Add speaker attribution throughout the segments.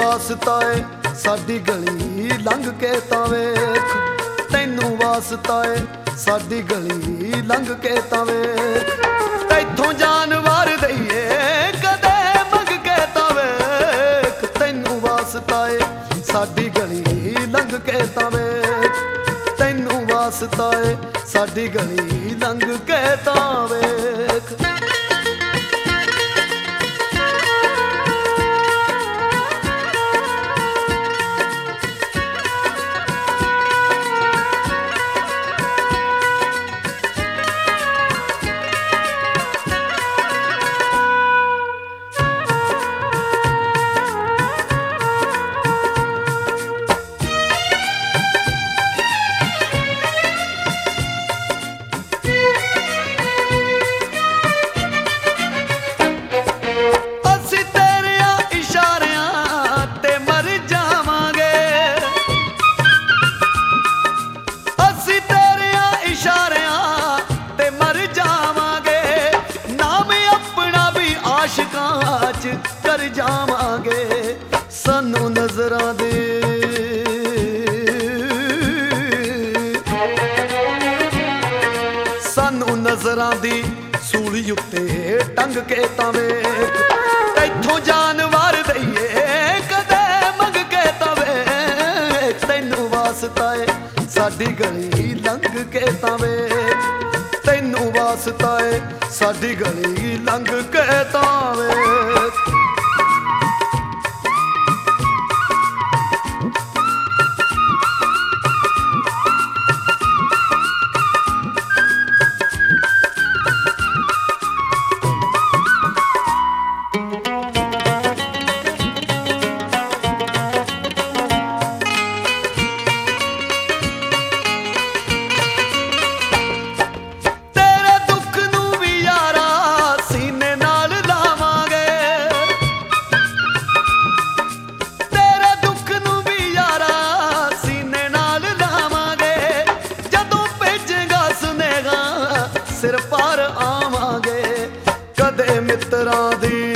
Speaker 1: ਵਾਸਤਾ ਏ ਸਾਡੀ ਗਲੀ ਲੰਘ ਕੇ ਤਾਂ ਵੇਖ, ਤੈਨੂੰ ਵਾਸਤਾ ਏ ਸਾਡੀ ਗਲੀ ਲੰਘ ਕੇ ਤਾਂ ਵੇਖ। ਤੈਥੋਂ ਜਾਨ ਵਾਰ ਦਈਏ ਕਦੇ ਮੰਗ ਕੇ ਤਾਂ ਵੇਖ, ਤੈਨੂੰ ਵਾਸਤਾ ਏ ਸਾਡੀ ਗਲੀ ਲੰਘ ਕੇ ਤਾਂ ਵੇਖ, ਤੈਨੂੰ ਵਾਸਤਾ ਏ ਸਾਡੀ ਗਲੀ ਲੰਘ ਕੇ ਤਾਂ ਵੇਖ। ਆਸ਼ਿਕਾਂ 'ਚ ਕਰ ਜਾਵਾਂਗੇ ਸਾਨੂੰ ਨਜ਼ਰਾਂ ਦੀ, ਸਾਨੂੰ ਨਜ਼ਰਾਂ ਦੀ ਸੂਲੀ ਉੱਤੇ ਟੰਗ ਕੇ ਤਾਂ ਵੇਖ। ਤੈਥੋਂ ਜਾਨ ਵਾਰ ਦਈਏ ਕਦੇ ਮੰਗ ਕੇ ਤਾਂ ਵੇਖ, ਤੈਨੂੰ ਵਾਸਤਾ ਏ ਸਾਡੀ ਗਲੀ ਲੰਘ ਕੇ ਤਾਂ ਵੇਖ, ਤੈਨੂੰ ਵਾਸਤਾ ਏ ਸਾਡੀ ਗਲੀ ਲੰਘ ਕੇ ਤਾਂ ਵੇਖ। ਸਿਰ ਪਾਰ ਆਵਾਂਗੇ ਕਦੇ ਮਿੱਤਰਾਂ ਦੀ,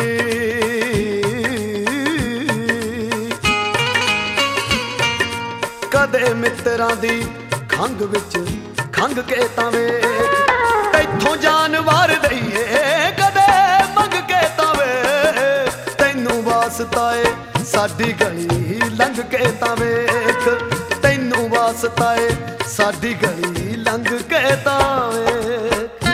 Speaker 1: ਕਦੇ ਮਿੱਤਰਾਂ ਦੀ ਖੰਘ ਵਿੱਚ ਖੰਘ ਕੇ ਤਾਂ ਵੇਖ। ਤੈਥੋਂ ਜਾਨ ਵਾਰ ਦਈਏ ਕਦੇ ਮੰਗ ਕੇ ਤਾਂ ਵੇਖ, ਤੈਨੂੰ ਵਾਸਤਾ ਏ ਸਾਡੀ ਗਲੀ ਲੰਘ ਕੇ ਤਾਂ ਵੇਖ, ਤੈਨੂੰ ਵਾਸਤਾ ਏ ਸਾਡੀ ਗਲੀ ਲੰਘ ਕੇ ਤਾਂ ਵੇਖ।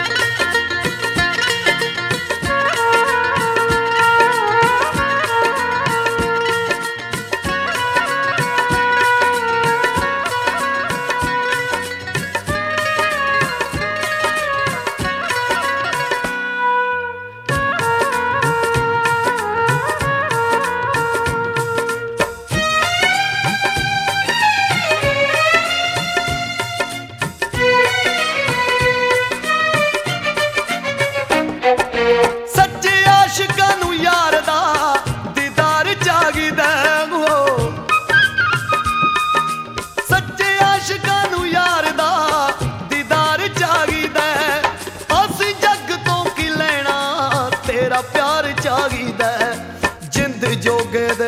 Speaker 1: ਤੇਰਾ ਪਿਆਰ ਚਾਹੀਦਾ ਜਿੰਦ ਜੋਗੇ ਦੇ,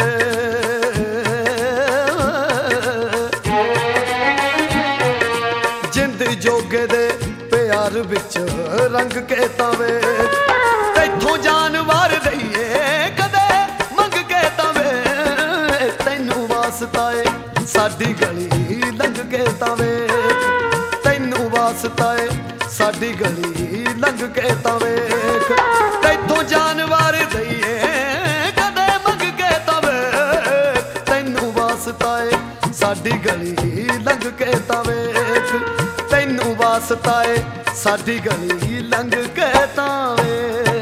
Speaker 1: ਜਿੰਦ ਜੋਗੇ ਦੇ ਪਿਆਰ ਵਿੱਚ ਰੰਗ ਕੇ ਤਾਂ ਵੇਖ। ਤੈਥੋਂ ਜਾਨ ਵਾਰ ਦਈਏ ਕਦੇ ਮੰਗ ਕੇ ਤਾਂ ਵੇਖ, ਤੈਨੂੰ ਵਾਸਤਾ ਏ ਸਾਡੀ ਗਲੀ ਲੰਘ ਕੇ ਤਾਂ ਵੇਖ, ਤੈਨੂੰ ਵਾਸਤਾ ਏ ਸਾਡੀ ਗਲੀ ਲੰਘ ਕੇ ਤਾਂ ਵੇਖ। ਤੈਥੋਂ ਜਾਨ ਵਾਰ ਦਈਏ ਕਦੇ ਮੰਗ ਕੇ ਤਾਂ ਵੇਖ, ਤੈਨੂੰ ਵਾਸਤਾ ਏ ਸਾਡੀ ਗਲੀ ਲੰਘ ਕੇ ਤਾਂ ਵੇਖ, ਤੈਨੂੰ ਵਾਸਤਾ ਏ ਸਾਡੀ ਗਲੀ ਲੰਘ ਕੇ ਤਾਂ ਵੇਖ।